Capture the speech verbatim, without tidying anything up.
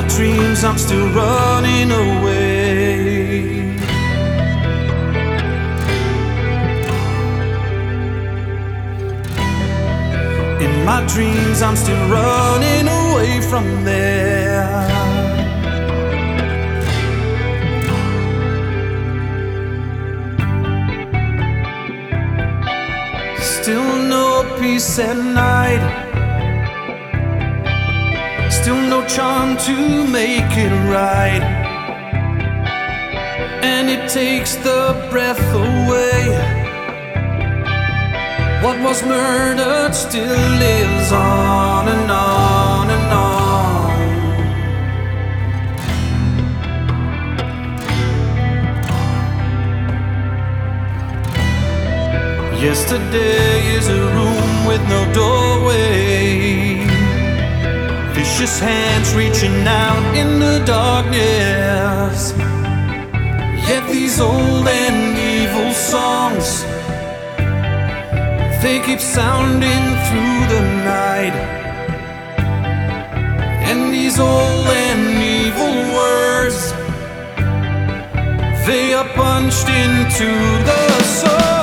dreams I'm still running away. In my dreams I'm still running away from there. Still no peace at night, still no charm to make it right, and it takes the breath away. What was murdered still lives on and on and on. Yesterday is a room with no doorway, vicious hands reaching out in the darkness. Yet these old and evil songs, they keep sounding through the night. And these old and evil words, they are punched into the soul.